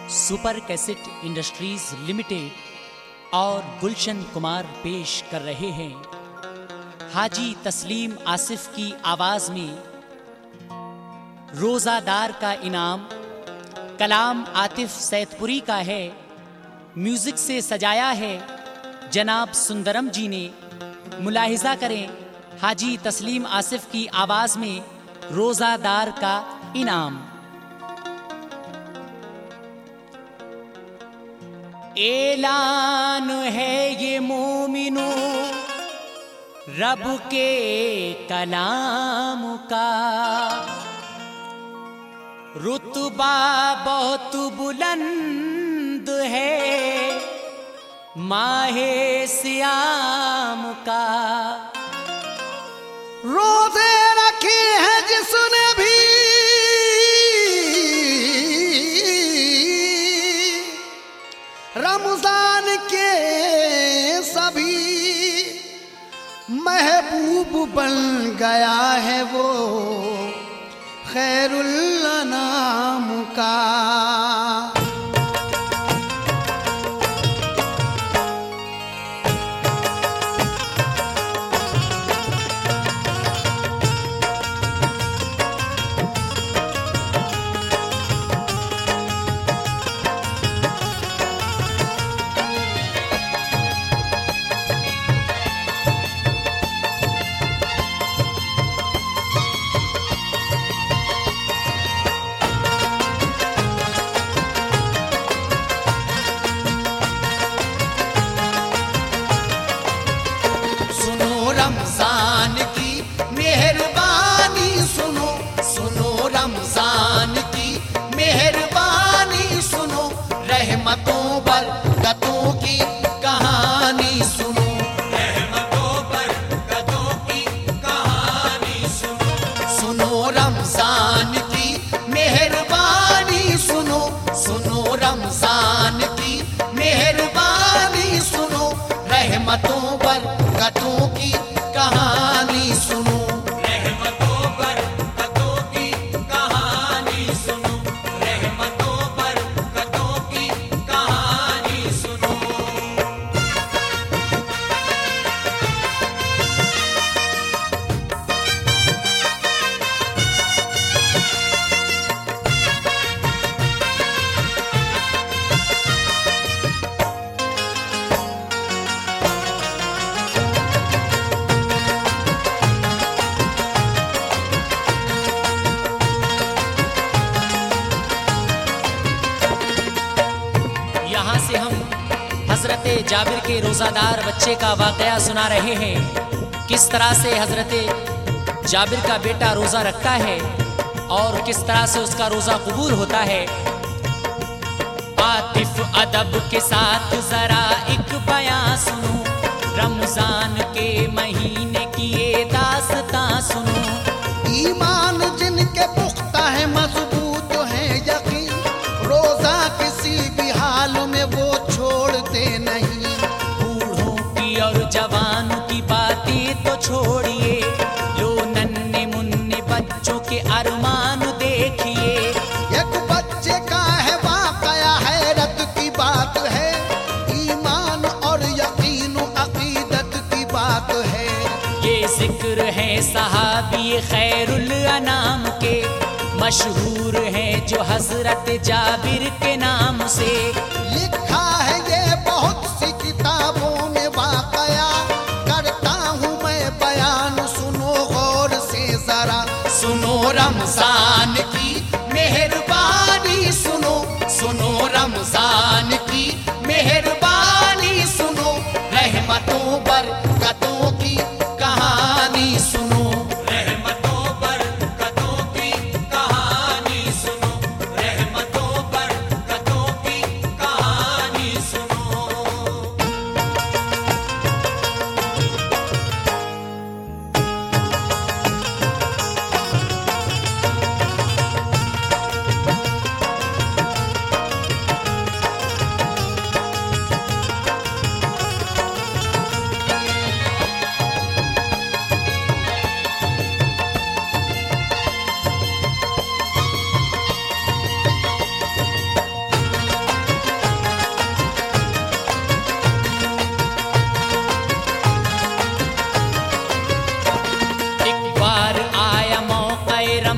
Super cassette industries limited और गुलशन कुमार पेश कर रहे हैं हाजी तस्लीम आसिफ की आवाज में रोजादार का इनाम। कलाम आतिफ सैदपुरी का है, म्यूजिक से सजाया है जनाब सुंदरम जी ने। मुलाहिजा करें हाजी तस्लीम आसिफ की आवाज में रोजादार का इनाम। ऐलान है ये मोमिनो रब के कलाम का, रुतबा बहुत बुलंद है माहे सियाम का। रोजे रखे हैं जिसने भी रमजान के सभी, महबूब बन गया है वो खैरुल अनाम का। रमजान की मेहरबानी सुनो, सुनो रमजान की मेहरबानी सुनो, रहमतों बरकतों की कहानी सुनो, रहमतों बरकतों की कहानी सुनो। सुनो रमजान की मेहरबानी सुनो, सुनो रमजान की मेहरबानी सुनो, रहमतों बरकतों की कहानी सुनो, रहमतों बरकतों की कहानी सुनो, रहमतों बरकतों की कहानी सुनो। यहाँ से हम हजरत जाबिर के रोजादार बच्चे का वाकया सुना रहे हैं। किस तरह से हजरत जाबिर का बेटा रोजा रखता है और किस तरह से उसका रोजा कबूल होता है। आतिफ अदब के साथ जरा एक बयां सुनो, रमजान के महीने की ये दास्तां सुनो। ईमान जिनके पुख्ता है मजबूत है यकीन, रोजा किसी भी हाल में वो छोड़ते नहीं। बूढ़ों की और जवानों की बातें तो छोड़िए, लो नन्हे मुन्ने बच्चों के अरमान देखिए। एक बच्चे का है वाकया हैरत की बात है, ईमान और यकीन अकीदत की बात है। ये जिक्र है सहाबी खैरुल अनाम के, मशहूर है जो हजरत जाबिर के नाम से। लिखा है ये बहुत सी किताबों में वाकया, करता हूँ मैं बयान सुनो गौर से जरा। सुनो रमजान की मेहरबानी सुनो, सुनो रमजान की मेहरबानी सुनो, रहमतों बरकतों की कहानी सुनो, रहमतों बरकतों की कहानी सुनो, रहमतों बरकतों की कहानी सुनो।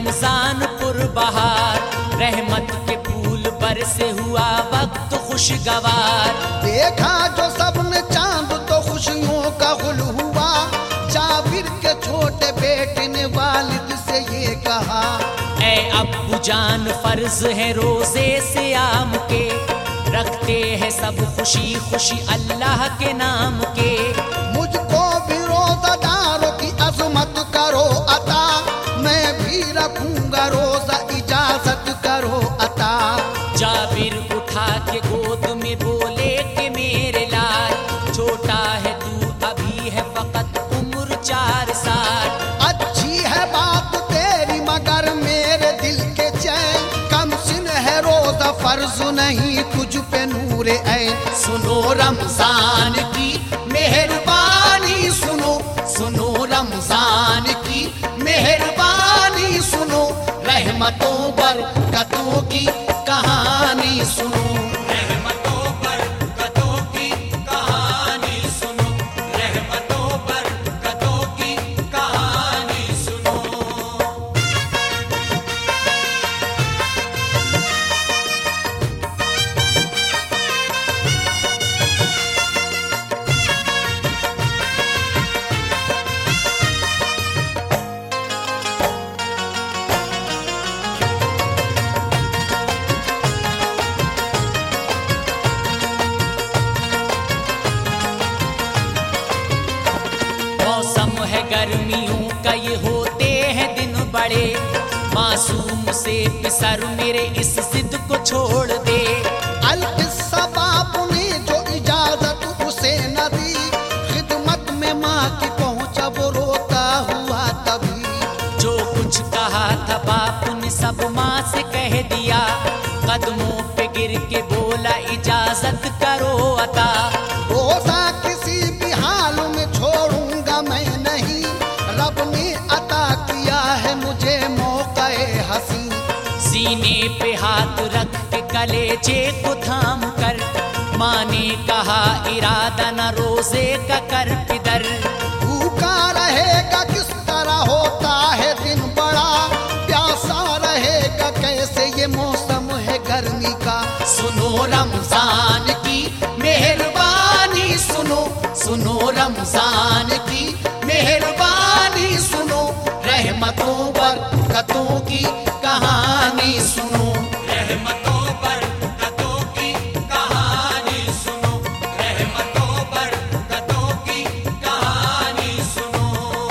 रमजान पुरबहार, रहमत के फूल बरसे हुआ वक्त खुशगवार। देखा जो सबने चांद तो खुशियों का गुल हुआ, जाबिर के छोटे बेटे ने वालिद से ये कहा, ऐ अब्बू जान फर्ज है रोजे सियाम के, रखते हैं सब खुशी खुशी अल्लाह के नाम के। मुझको भी रोजादारों की अजमत करो अता, मैं भी रखूंगा रोजा इजाजत करो अता। जाबिर उठा के गोद में बोले कि मेरे लाल, छोटा है तू अभी है फकत उम्र 4 साल। अच्छी है बात तेरी मगर मेरे दिल के चैन, कम सिन है रोजा फर्ज नहीं तुझ पे नूरे ऐन। सुनो रमजान की मेहरबानी सुनो, सुनो रमजान की मेहरबानी सुनो, रहमतों बरकतों की कहानी सुनो। रहमतों बरकतों की कहानी सुनो, रहमतों बरकतों की कहानी सुनो। मौसम है गर्मियों का ये होते हैं दिन बड़े, मासूम से पिसर मेरे इस जिद को छोड़ दे। अलकिस्सा बाप ने जो इजाजत उसे न दी, खिदमत में माँ की पहुंचा वो रोता हुआ तभी। जो कुछ कहा था बाप ने सब माँ से कह दिया, कदमों पे गिर के बोला इजाजत करो अता। रोजा किसी भी हाल में छोड़ूंगा मैं नहीं, रब ने अता किया है मुझे मौक़े हसी। सीने पे हाथ रख के कलेजे को थाम कर, माँ ने कहा इरादा न रोजे का कर पिदर। भूखा रहेगा किस तरह होता है दिन बड़ा, प्यासा रहेगा कैसे ये मौसम है गर्मी का। सुनो रमजान की मेहरबानी सुनो, सुनो रमजान की मेहरबानी सुनो, रहमतों बरकतों की कहानी सुनो। रहमतों बरकतों की कहानी सुनो, रहमतों बरकतों की कहानी सुनो।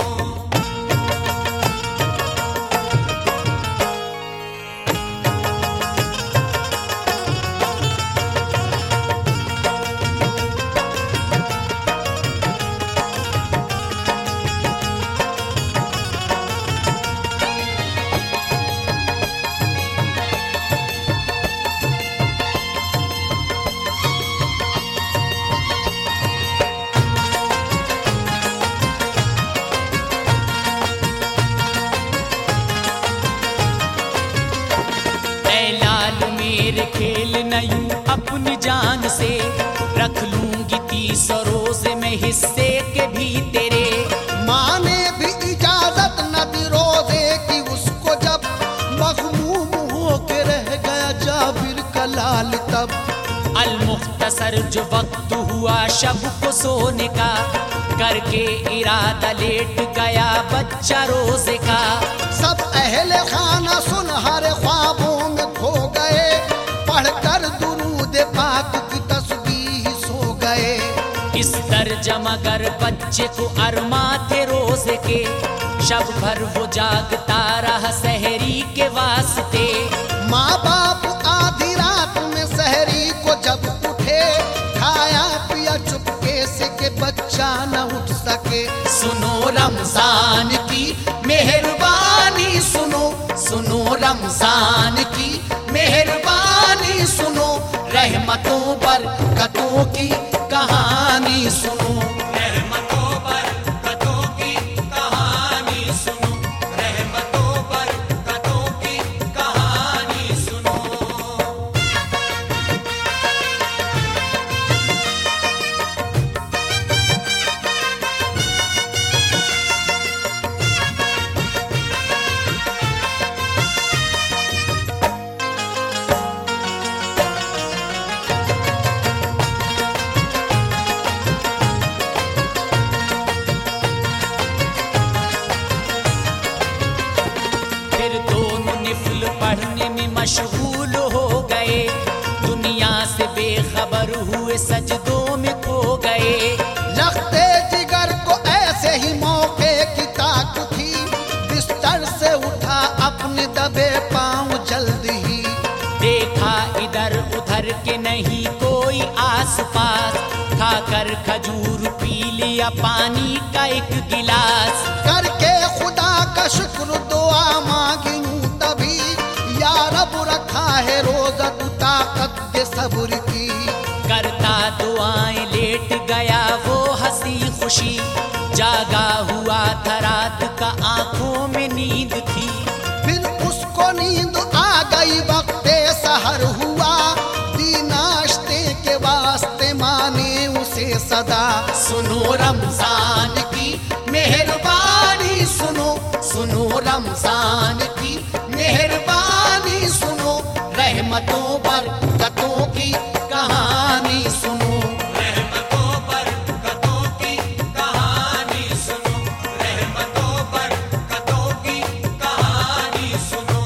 ऐ लाल मेरे खेल न यूं अपनी जान से, रख लूंगी 30 रोजे में हिस्से के भी तेरे। माँ ने भी इजाजत न दी रोजे की उसको, जब मखमूम हो के रह गया जाबिर का लाल तब। अल मुख्तसर जो वक्त हुआ शब को सोने का, करके इरादा लेट गया बच्चा रोजे का। सब अहले खाना सुनहरे ख्वाबों में खो गए, पढ़कर दुरूद पाक की तस्बीह सो गए। इस दर्जा मगर बच्चे को अरमा थे रोजे के, शब भर वो जागता रहा सहरी के वास्ते। माँ बाप आधी रात में सहरी को जब उठे, खाया पिया चुपके से के बच्चा न उठ सके। सुनो रमजान की मेहरबानी सुनो, सुनो रमजान की मेहरबानी सुनो, रहमतों बरकतों की कहानी सुनो। रहमतों बरकतों की कहानी सुनो, रहमतों बरकतों की कहानी सुनो। मशगूल हो गए, दुनिया से बेखबर हुए सजदों में खो गए। लगते जिगर को ऐसे ही मौके की ताक थी, बिस्तर से उठा अपने दबे पांव जल्द ही। देखा इधर उधर के नहीं कोई आस पास, खाकर खजूर पी लिया पानी का एक गिलास। करके खुदा का शुक्र दुआ मांगी यूं तभी, या रब रखा है रोजा तू ताकत के सब्र की। करता दुआएं लेट गया वो हंसी खुशी, जागा हुआ था रात का आंखों में नींद थी। फिर उसको नींद आ गई वक्ते सहर हुआ, दी नाश्ते के वास्ते माने उसे सदा। सुनो रमजान की मेहरबानी सुनो, सुनो रमजान की मेहरबानी सुनो, रहमतों बरकतों की कहानी सुनो। रहमतों बरकतों की कहानी सुनो, रहमतों बरकतों की कहानी सुनो।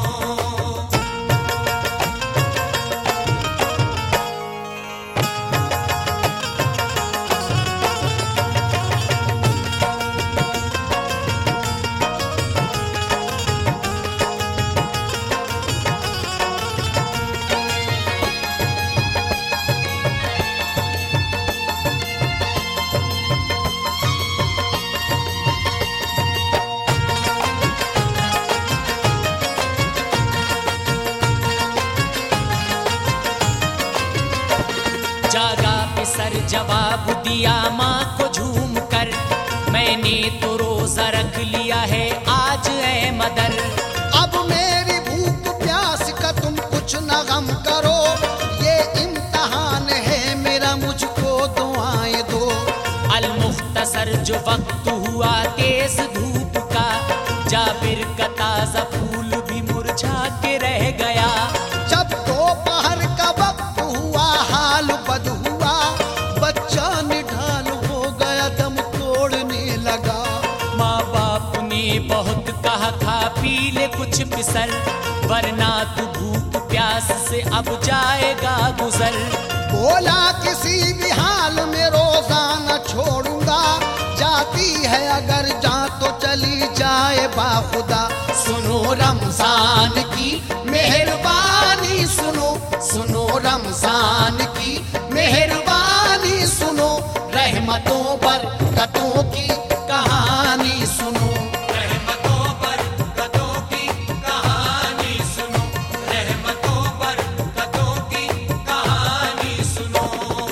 जागा पिसर जवाब दिया माँ को झूम कर, मैंने तो रोजा रख लिया है आज ऐ मदर। अब मेरी भूख प्यास का तुम कुछ न गम करो, ये इम्तिहान है मेरा मुझको दुआएं दो। अल मुख्तसर जो वक्त हुआ तेज धूप का, जाबिर का ताजा फूल भी मुरझा के रह गया। जब दोपहर का वक्त हुआ हाल बद हुआ, बच्चा निढाल हो गया दम तोड़ने लगा। माँ बाप ने बहुत कहा खा पी ले कुछ पिसर, वरना तू भूख प्यास से अब जाएगा गुजर। बोला किसी भी हाल में रोजा न छोड़ूंगा, जाती है अगर जा तो चली जाए बाखुदा। सुनो रमजान की मेहरबानी सुनो, सुनो रमजान की मेहरबानी सुनो, रहमतों बरकतों की कहानी सुनो। रहमतों बरकतों की कहानी सुनो, रहमतों बरकतों की कहानी सुनो।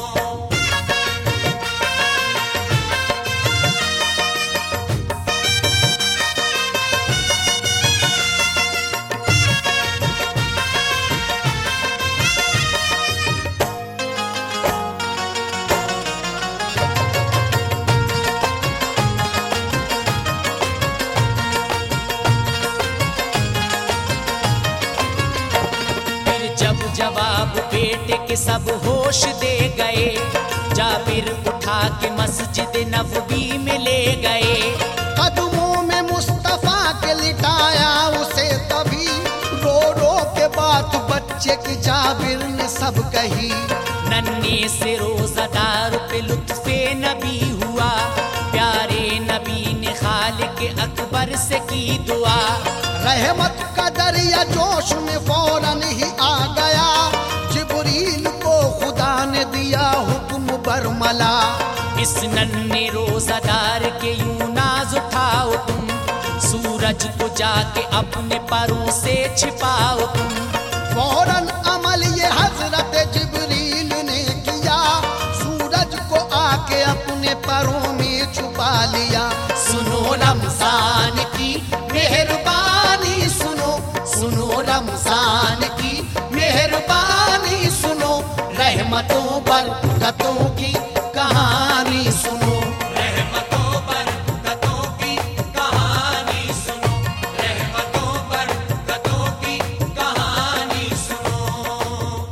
फिर जब जवाब बेटे के सब होश दे गए, जाबिर उठा के मस्जिद नबवी में ले गए। कदमों में मुस्तफा के लिटाया उसे तभी, रो रो के बात बच्चे की जाबिर ने सब कही। नन्हे से रोजादार पे लुत्फे नबी हुआ, प्यारे नबी ने खालिक अकबर से की दुआ। रहमत का दरिया जोश में फौरन ही आ गया, जिब्रील को खुदा ने दिया हुक्म बरमला। इस नन्हे रोजादार के यूं नाज उठाओ तुम, सूरज को जाके अपने परों से छिपाओ तुम। फौरन अमल ये हजरत जिब्रील ने किया, सूरज को आके अपने परों में छुपा लिया। सुनो रमजान की मेहरबानी सुनो, सुनो रमजान की मेहरबानी सुनो, रहमतों बरकतों की कहानी सुनो। रहमतों बरकतों की कहानी सुनो, रहमतों बरकतों की कहानी सुनो।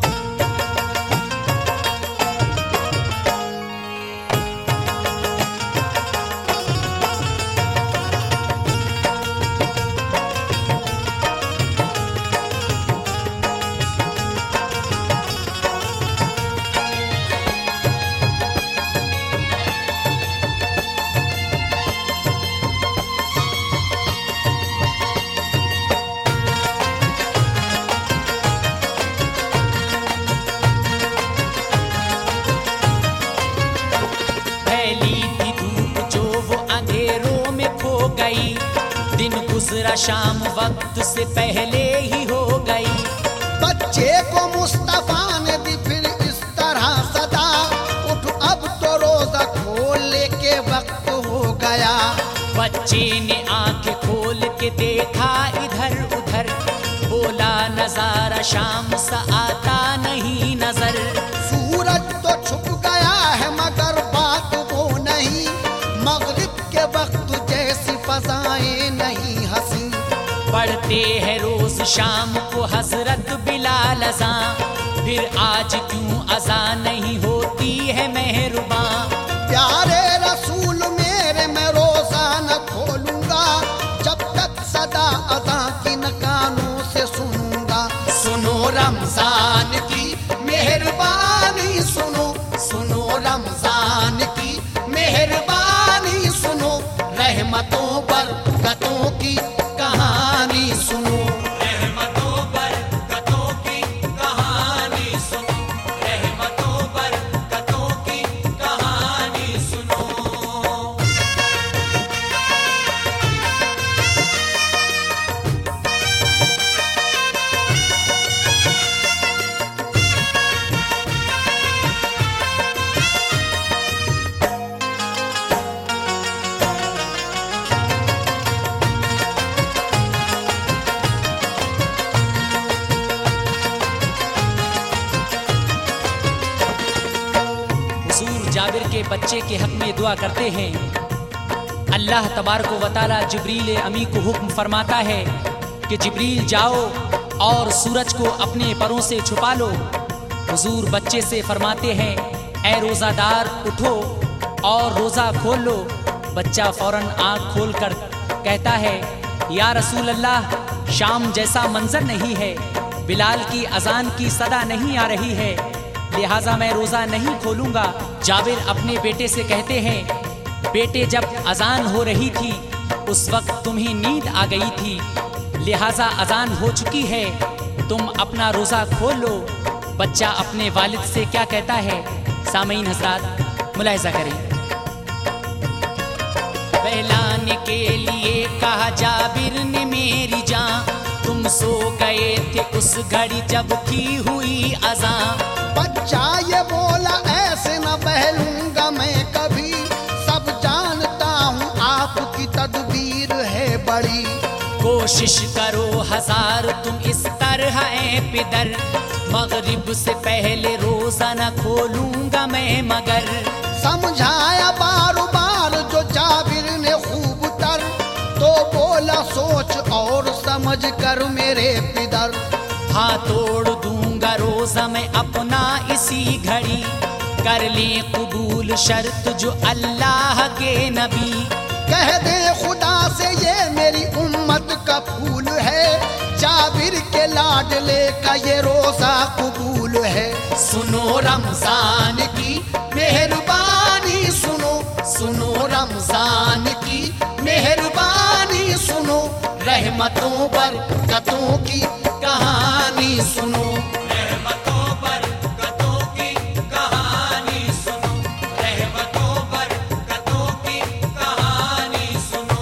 हिजरा शाम वक्त से पहले ही हो गई। बच्चे को मुस्तफा ने दी फिर इस तरह सदा, उठ अब तो रोजा खोलने के वक्त हो गया। बच्चे ने आंखें खोल के देखा इधर उधर, बोला नजारा शाम सा आता नहीं नजर। सूरज तो छुप गया है मगर बात वो नहीं, मगरिब के वक्त जैसी फजाएं नहीं हंसी। पढ़ते हैं रोज शाम को हजरत बिलाल अज़ां, फिर आज क्यों अज़ां नहीं होती है मेहरबान। प्यारे रसूल मेरे मैं रोजा न खोलूंगा, जब तक सदा अज़ां की न कानों से सुनूंगा। सुनो रमजान की मेहरबानी सुनो, सुनो रमजान की मेहरबानी सुनो, रहमतों बरकतों की कहानी सुनो। रहमतों बरकतों की कहानी सुनो, रहमतों बरकतों की कहानी सुनो। हुजूर जाबिर के बच्चे के हक में दुआ करते हैं। अल्लाह तबारक व तआला जिब्रील अमी को हुक्म फरमाता है कि जिब्रील जाओ और सूरज को अपने परों से छुपा लो। हुजूर बच्चे से फरमाते हैं, ए रोज़ादार उठो और रोज़ा खोल लो। बच्चा फौरन आँख खोल कर कहता है, या रसूल अल्लाह, शाम जैसा मंजर नहीं है, बिलाल की अजान की सदा नहीं आ रही है, लिहाजा मैं रोज़ा नहीं खोलूंगा। जाबिर अपने बेटे से कहते हैं, बेटे जब अजान हो रही थी उस वक्त तुम्हें नींद आ गई थी, लिहाजा अजान हो चुकी है, तुम अपना रोज़ा खोल लो। बच्चा अपने वालिद से क्या कहता है, सामीन हजरात मुलाहिजा करें। बहलाने के लिए कहा जाबिर ने मेरी जान, तुम सो गए थे उस घड़ी जब की हुई अज़ान। बच्चा ये बोला, ऐसे न बहलूंगा मैं कभी, सब जानता हूँ आपकी तदबीर है बड़ी। कोशिश करो हजार तुम इस तरह ऐ पिदर, मगरिब से पहले रोजा न खोलूंगा मैं मगर। समझाया बार बार जो जाबिर ने खूब तर, तो बोला सोच और समझ कर मेरे पिदर। हाँ तोड़ दूंगा रोजा मैं अपना इसी घड़ी, कर ले कबूल शर्त जो अल्लाह के नबी। कह दे खुदा से ये मेरी उम्मत का फूल है, जाबिर के लाडले का ये रोजा कबूल है। सुनो रमजान की मेहरबानी सुनो, सुनो रमजान की मेहरबानी सुनो, रहमतों बरकतों की कहानी सुनो। रहमतों बरकतों की कहानी सुनो, रहमतों बरकतों की कहानी सुनो।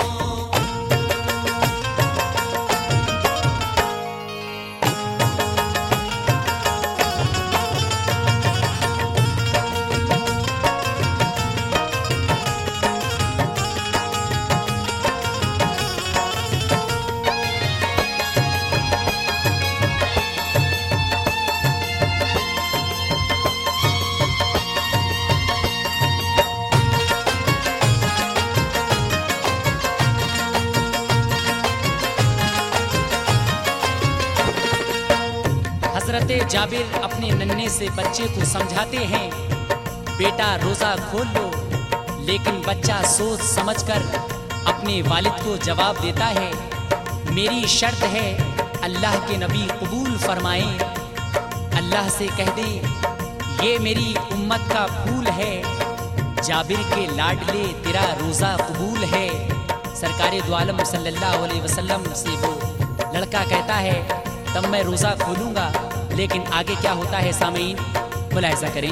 हजरत जाबिर अपने नन्हे से बच्चे को समझाते हैं, बेटा रोजा खोल लो। लेकिन बच्चा सोच समझकर अपने वालिद को जवाब देता है, मेरी शर्त है अल्लाह के नबी कबूल फरमाएं। अल्लाह से कह दे ये मेरी उम्मत का फूल है, जाबिर के लाडले तेरा रोजा कबूल है। सरकार दो आलम सल्लल्लाहु अलैहि वसल्लम से वो लड़का कहता है तब मैं रोजा खोलूंगा। लेकिन आगे क्या होता है सामीन मुलाहिजा करें।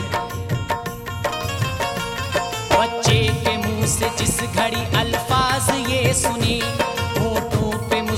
बच्चे के मुंह से जिस घड़ी अल्फाज ये सुने, होठों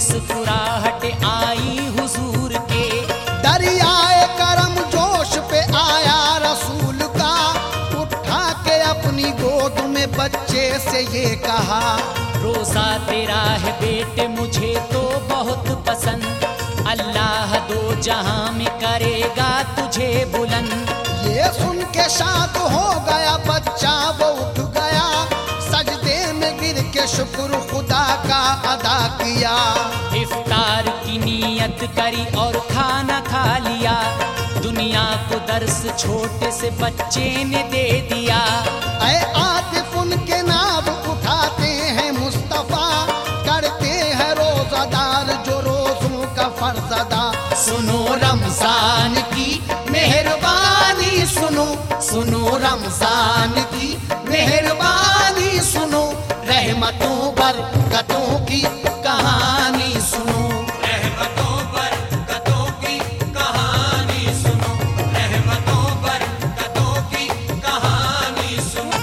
मुस्कुराहट आई हुजूर के। दरियाए करम जोश पे आया रसूल का, उठा के अपनी गोद में बच्चे से ये कहा, रोजा तेरा है बेटे मुझे तो बहुत पसंद, अल्लाह दो जहां में करेगा तुझे बुलंद। ये सुन के शाद हो गया बच्चा, वो उठ गया सजदे में गिर के शुक्र खुदा का अदा किया। इफ्तार की नीयत करी और खाना खा लिया, दुनिया को दर्स छोटे से बच्चे ने दे दिया। ऐ आतिफ उनके नाम उठाते हैं मुस्तफा, करते हैं रोजादार जो रोजों का फर्ज अदा। सुनो रमजान की मेहरबानी सुनो, सुनो रमजान की मेहरबानी सुनो, रहमतों बरकतों की कहानी सुनो। रहमतों बरकतों की कहानी सुनो, रहमतों बरकतों की कहानी सुनो।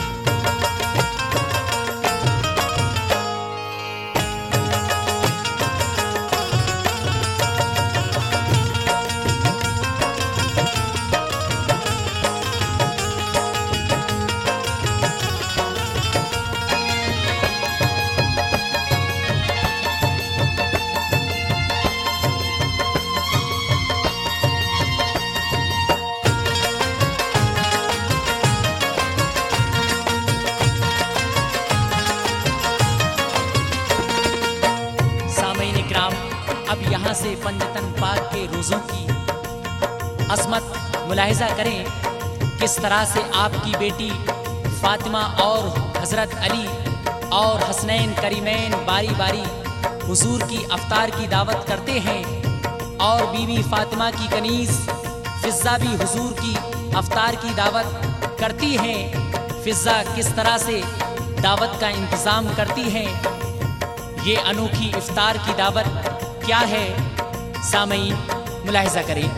सामईन इकराम, अब यहाँ से पंजतन पाक के रोज़ों की अजमत मुलाहिजा करें। किस तरह से आपकी बेटी फातिमा और हज़रत अली और हसनैन करीमैन बारी बारी हुजूर की अफ्तार की दावत करते हैं, और बीवी फातिमा की कनीज़ फिज़्ज़ा भी हुजूर की अफ्तार की दावत करती हैं। फिज़्ज़ा किस तरह से दावत का इंतज़ाम करती हैं, ये अनोखी इफ्तार की दावत क्या है, सामईन मुलाहिजा करें।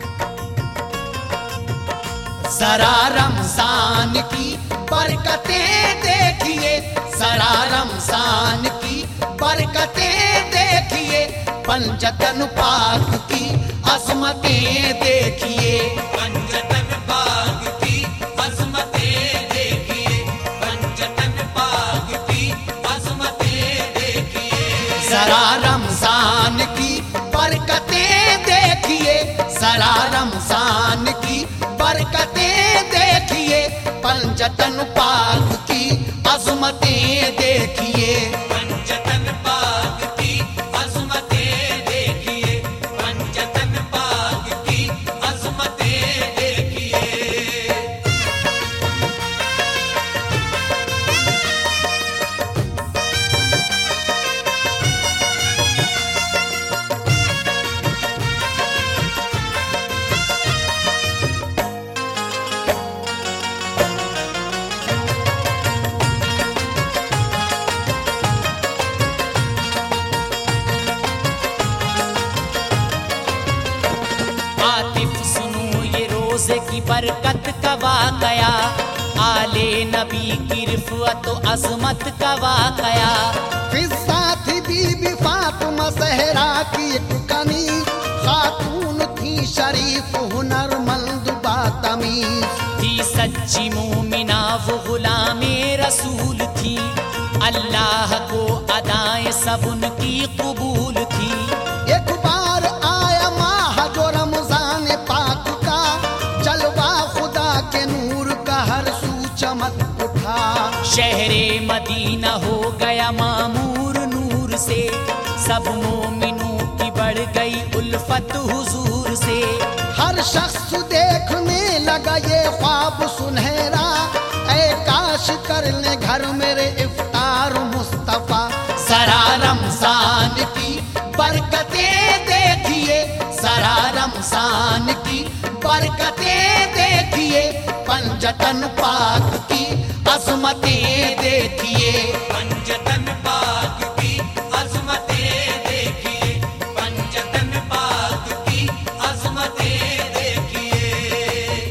जरा रमजान की बरकतें देखिए, जरा रमजान की बरकतें देखिए, पंजतन पाक की अजमतें देखिए। पंजतन पाक की अज़मतें देखिए, पंजतन पाक की अज़मतें देखिए। जरा रमजान की बरकतें देखिए, जरा रमजान की बरकतें देखिए, पंजतन पाक की अजमतें देखिए। पंजतन पाक की अज़मतें देखिए, पंजतन पाक की अज़मतें देखिए। आतिफ सुनो ये रोज़े की बरकत का वाकया, आले नबी की रिफ़अत व अज़मत का वाकया। फिज़्ज़ा थी बीबी फातिमा ज़हरा की एक कनी, खातून थी शरीफ हुनरमंद बातमीज। थी सच्ची मोमिना वो गुलामे रसूल थी, अल्लाह को अदाएं सब उनकी कबूल थी। एक बार आया माह जो रमजान पाक का, जलवा खुदा के नूर का हर सू चमक उठा। शहरे मदीना हो गया मामूर नूर से, सब मोमिनों की बढ़ गई उल्फत हुजूर से। हर शख्स देखने लगा ये ख्वाब सुनहरा, ऐ काश कर ले घर मेरे इफ्तार मुस्तफा। जरा रमजान की बरकतें देखिए, जरा रमजान की बरकतें देखिए, पंजतन पाक की अजमतें देखिए। पंजतन पाक की अज़मतें देखिए, पंजतन पाक की अज़मतें देखिए।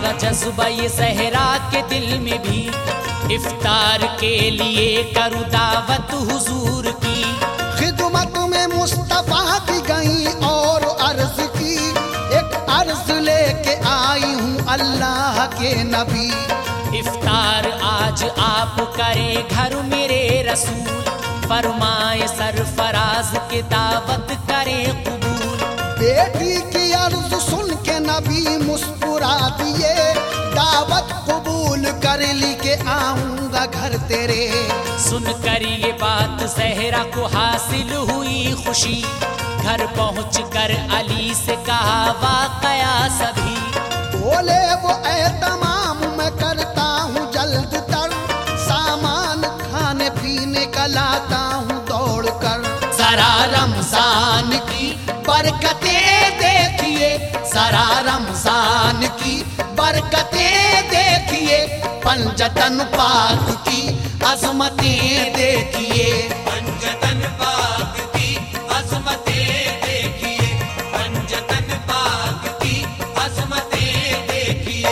था जज्बा ये सहरा के दिल में भी, इफ्तार के लिए करूँ दावत हुजूर की। खिदमत में मुस्तफा की गई और अर्ज की, एक अर्ज लेके आई हूँ अल्लाह के नबी। इफ्तार आज आप करें घर मेरे रसूल, फरमाए सरफराज के दावत करें कबूल। बेटी की अर्ज सुन के नबी मुस्कुरा दिए, दावत कबूल कर ली के आऊंगा घर तेरे। सुनकर ये बात सहरा को हासिल हुई खुशी, घर पहुंचकर अली से कहा वाकया सभी। बोले वो ऐ तमाम मैं करता हूँ जल्द तर, सामान खाने पीने का लाता हूँ दौड़ कर। जरा रमजान की बरकतें देखिए, जरा रमजान की बरकतें देखिए, पंजतन पाक की अजमतें देखिए। पंजतन पाक की अजमतें देखिए, पंजतन पाक की अजमतें देखिए।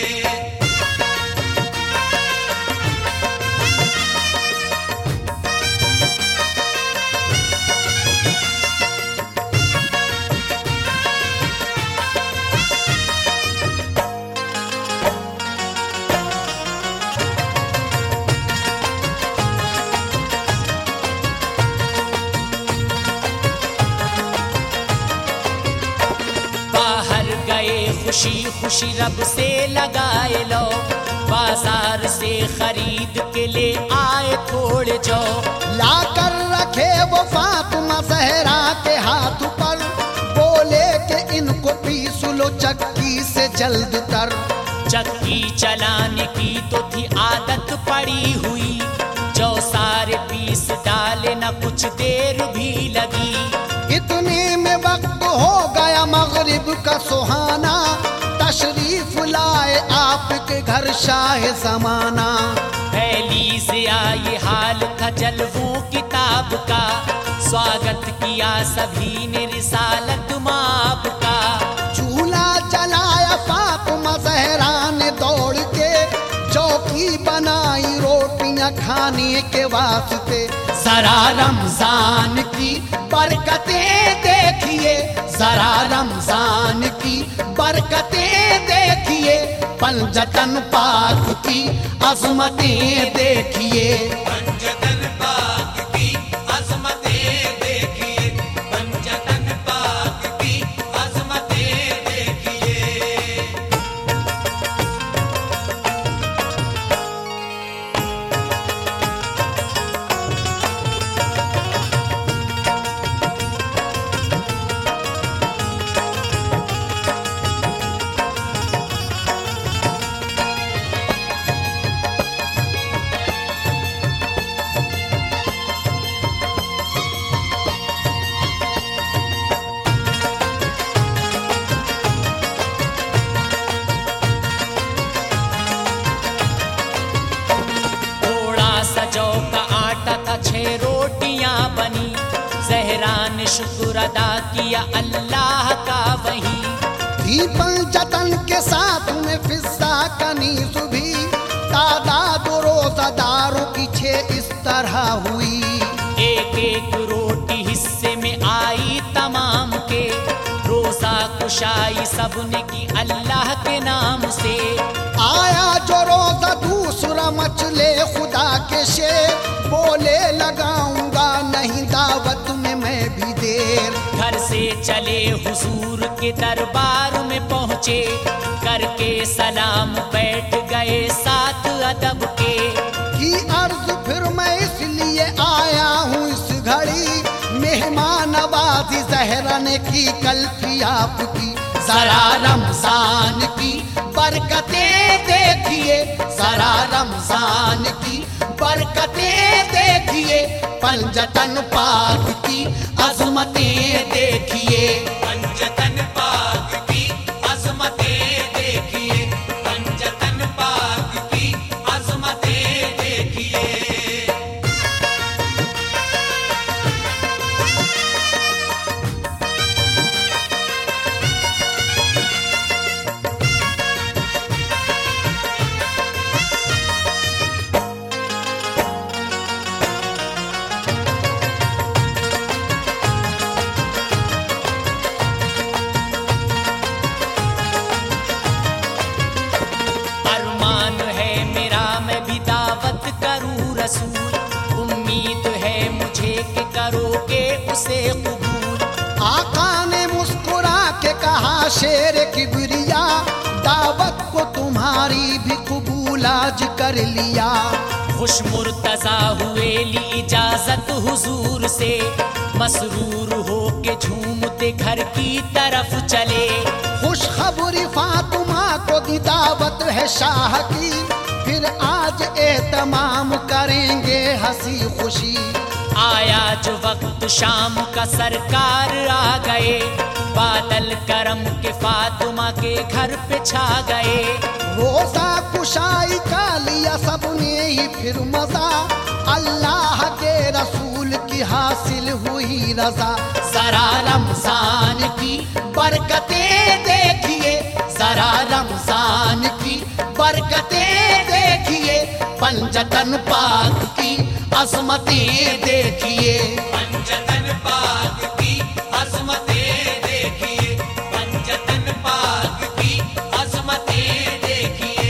बाहर गए खुशी खुशी रब से लगाए लो, बाजार से खरीद के ले आए थोड़े जो। ला कर रखे वो फातिमा जहरा के हाथ पर, बोले कि इनको पीस लो चक्की से जल्द तर। चक्की चलाने की तो थी आदत पड़ी हुई, जो सारे पीस डाले न कुछ देर भी लगी। इतने में वक्त हो गया मगरिब का सुहाना, तशरीफ लाए आपके घर शाह जमाना। पहली से आए हाल था जलवों किताब का, स्वागत किया सभी ने रिसालत माप का। चूल्हा जलाया फातिमा जहरा ने दौड़ के, चौकी बनाई रोटियां खाने के वास्ते। जरा रमजान की बरकतें देखिए, जरा रमजान की बरकतें देखिए, पंजतन पाक की अजमतें देखिए। पंजतन पाक की अजमतें देखिए, पंजतन पाक की अजमतें देखिए। थोड़ा सा जौ का आटा था 6 रोटियां बनी, जहरा ने शुक्र अदा किया अल्लाह का वही। थी पंजतन के साथ में फिजा कनीज भी, तादाद रोजादारों की 6 इस तरह हुई। एक एक रोटी हिस्से में आई तमाम के, रोजा कुशाई सबने की अल्लाह के नाम से। आया जो रोजा दूसरा मचले खुदा के शेर, बोले लगाऊंगा नहीं दावत में मैं भी देर। घर से चले हुजूर के दरबार में पहुँचे, करके सलाम बैठ गए साथ अदब के। की अर्ज फिर मैं इसलिए आया हूँ इस घड़ी, मेहमान नवाजी जहरा ने की कल थी आपकी। जरा रमजान की बरकतें देखिए, जरा रमजान की बरकतें देखिए, पंजतन पाक की अजमतें देखिए। पंजतन पाक की अजमतें देखिए, पंजतन पाक की अजमतें देखिए। उम्मीद है मुझे कि करोगे उसे कबूल। आका ने मुस्कुरा के कहा शेर किबरिया, दावत को तुम्हारी भी कबूल आज कर लिया। खुश मुर्तजा हुए ली इजाजत हुजूर से, मसरूर हो के झूमते घर की तरफ चले। खुशखबरी फातिमा को दी दावत है शाह की, फिर आज एहतमाम करेंगे हंसी खुशी। आया जो वक्त शाम का सरकार आ गए, बादल करम के फातिमा के घर पे छा गए। रोजा कुशाई का लिया सबने ही फिर मजा, अल्लाह के रसूल की हासिल हुई रजा। जरा रमजान की बरकतें देखिए, जरा रमजान की बरकतें देखिए, पंजतन पाक की अजमतें देखिए। पंजतन पाक की अजमतें देखिए, पंजतन पाक की अजमतें देखिए।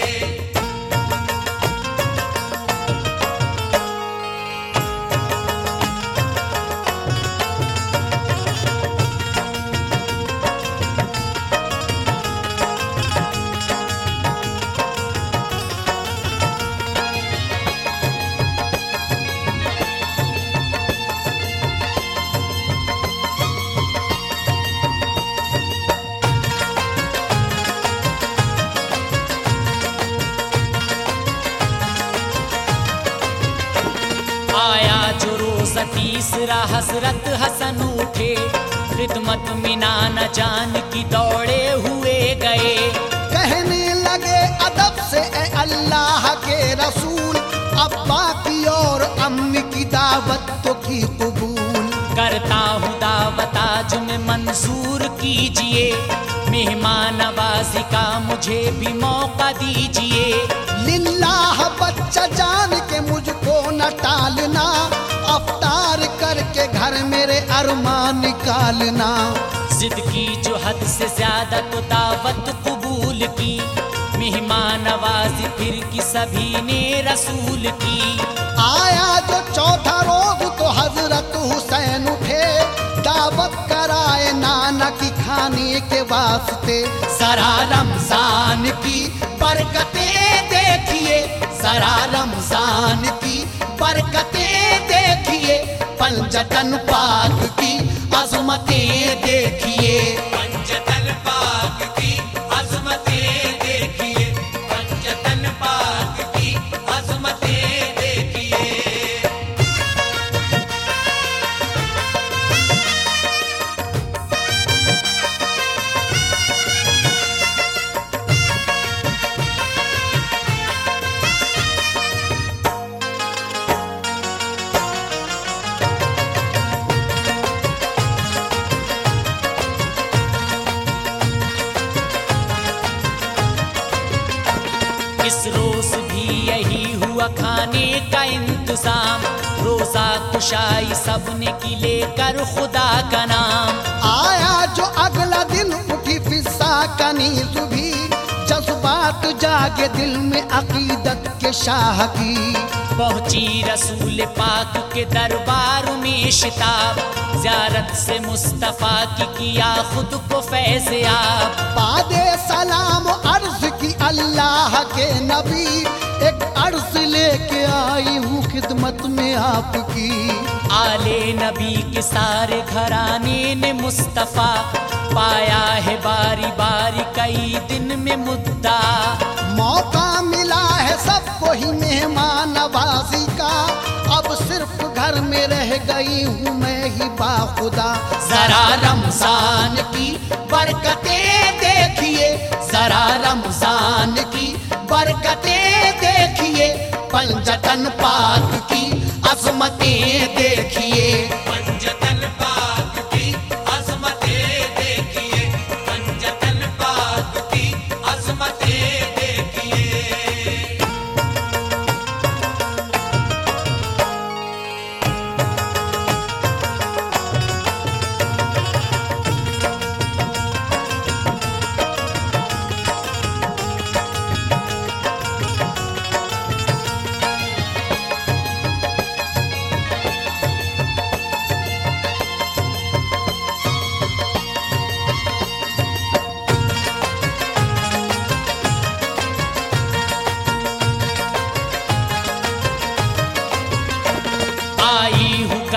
आया जो रोज़ तीसरा हजरत हसन उठे, खिदमत मिना न जान की दौड़े हुए गए। कहने लगे अदब से ए अल्लाह के रसूल, अब्बा की और अम्मी की दावत तो की कबूल। करता हूँ दावत आज में मंजूर कीजिए, मेहमान नवाजी का मुझे भी मौका दीजिए। लिल्लाह बच्चा जान के मुझको न टालना, अफ्तार करके घर मेरे अरमान निकालना। जिद की जो हद से ज्यादा तो दावत कबूल की, मेहमान नवाजी फिर की सभी ने रसूल की। आया जो चौथा रोज तो हजरत हुसैन उठे, दावत कराए नाना की खाने के वास्ते। जरा रमजान की बरकतें देखिए, जरा रमजान की बरकतें देखिए, पंजतन पाक की अजमतें देखिए। पंजतन पाक की अजमतें देखिए, पंजतन पाक की अजमतें देखिए। इस रोज भी यही हुआ खाने का इंतजाम, रोजा कुशाई सबने की लेकर खुदा का नाम। आया जो अगला दिन उठी फिजा कनीज भी, जज्बात जागे दिल में अकीदत के शाह की। पहुंची रसूल पाक के दरबार में शिताब, ज़ियारत से मुस्तफ़ा की किया खुद को फैज़ याब। पादे सलाम अर्ज की अल्लाह के नबी, एक अर्ज लेके आई हूँ खिदमत में आपकी। आले नबी के सारे घराने ने मुस्तफ़ा, पाया है बारी बारी कई दिन में मुद्दा। मौका मिला है सबको ही मेहमान नवाजी का, अब सिर्फ घर में रह गई हूँ मैं ही बाखुदा। जरा रमजान की बरकतें देखिए, जरा रमजान की बरकतें देखिए, पंजतन पाक की अजमतें देखिए। पंजतन पाक की अजमतें देखिए, पंजतन पाक की अजमतें देखिए।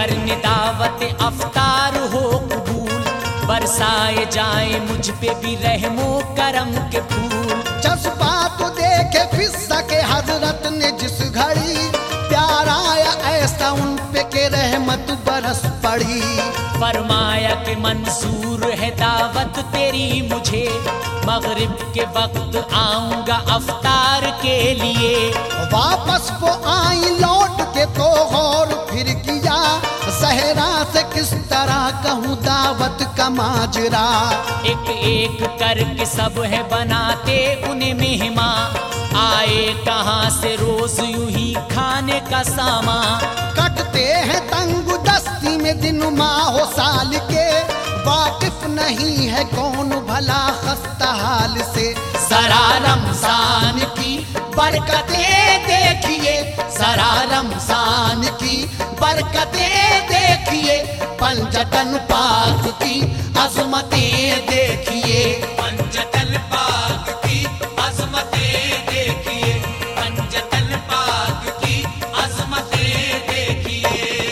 करने दावत अफ्तार हो कबूल, बरसाए जाए मुझ पे भी रहमो करम के फूल। जज्बात देखे फिजा के हजरत ने जिस घड़ी, प्यार आया ऐसा उन पे के रहमत बरस पड़ी। फरमाया कि मंसूर है दावत तेरी मुझे, मगरिब के वक्त आऊंगा अफ्तार के लिए। वापस वो आई लौट के तो गौर फिर किया, सहरा से किस तरह कहूँ दावत का माजरा। एक एक करके सब है बनाते उन्हें मेहमान, आए कहाँ से रोज यूं ही खाने का सामान। कटते हैं तंग दस्ती में दिन माह साल के, वाकिफ नहीं है कौन भला खस्ता हाल से। जरा रमजान की बरकतें देखिए, जरा रमजान की बरकतें देखिए, पंजतन पाक की अजमतें देखिए। पंजतन पाक की अजमतें देखिए, पंजतन पाक की अजमतें देखिए।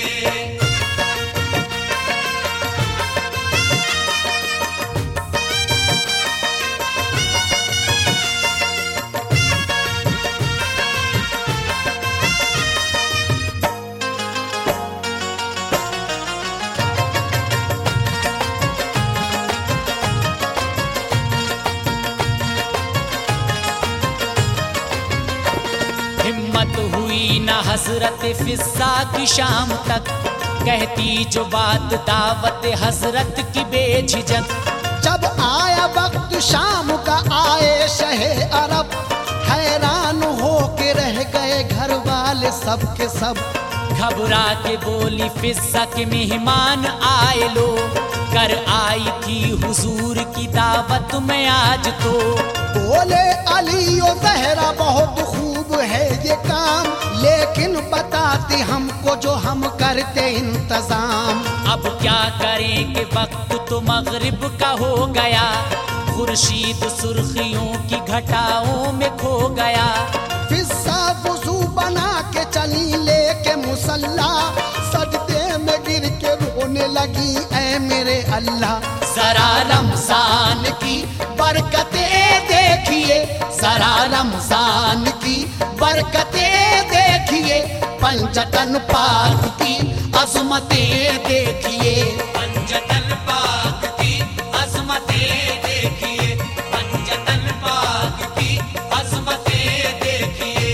हिम्मत हुई न हजरत फिजा की शाम तक, कहती जो बात दावत हजरत की बेझिझक। जब आया वक्त शाम का आए शहे अरब, हैरान हो के रह गए घर वाले सब के सब। घबरा के बोली फिजा के मेहमान आए लो, कर आई थी हुजूर की दावत में आज तो। बोले अली और जहरा बहुत खूब है ये काम, लेकिन बताती हमको जो हम करते इंतजाम। अब क्या करें कि वक्त तो मगरिब का हो गया, खुर्शीद सुर्खियों की घटाओं में खो गया। फिजा वुजू बना के चली लेके मुसल्ला, सजदे में गिर के रोने लगी ऐ मेरे अल्लाह। जरा रमजान की बरकतें देखिए, जरा रमजान की बरकतें देखिए, पंजतन पाक की अजमतें देखिए। पंजतन पाक की अजमतें देखिए, पंजतन पाक की अजमतें देखिए।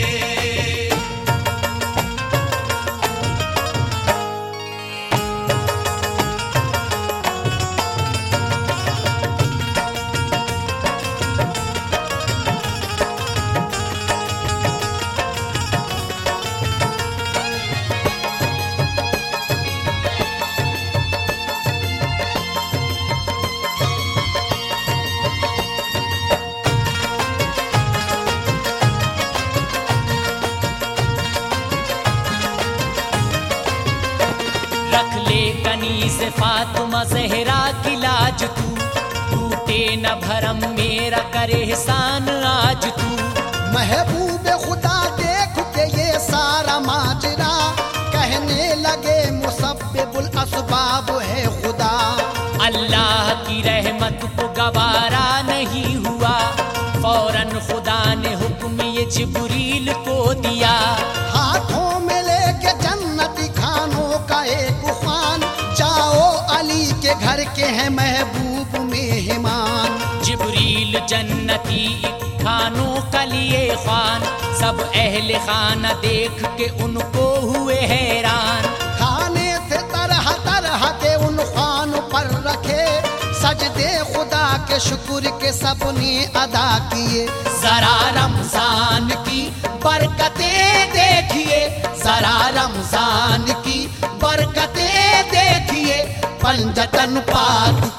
रख ले कनीज़ फातिमा ज़हरा की लाज तू, टूटे न भरम मेरा करे एहसान आज तू। महबूब खुदा देख के ये सारा माजरा, कहने लगे मुसब्बिबुल असबाब है खुदा। अल्लाह की रहमत को गवारा नहीं हुआ, फौरन खुदा ने हुक्म ये जिब्रील को दिया। हाथों में लेके जन्नती खानों का एक खान, जाओ अली के घर के हैं महबूब मेहमान। जिब्रील जन्नती खानों का लिए खान, सब अहले खाना देख के उनको हुए हैरान। खाने से तरह तरह के उन खान पर रखे, सजदे खुदा के शुक्र के सबने अदा किए। जरा रमजान की बरकतें देखिए, जरा रमजान की बरकतें देखिए, पंजतन पाक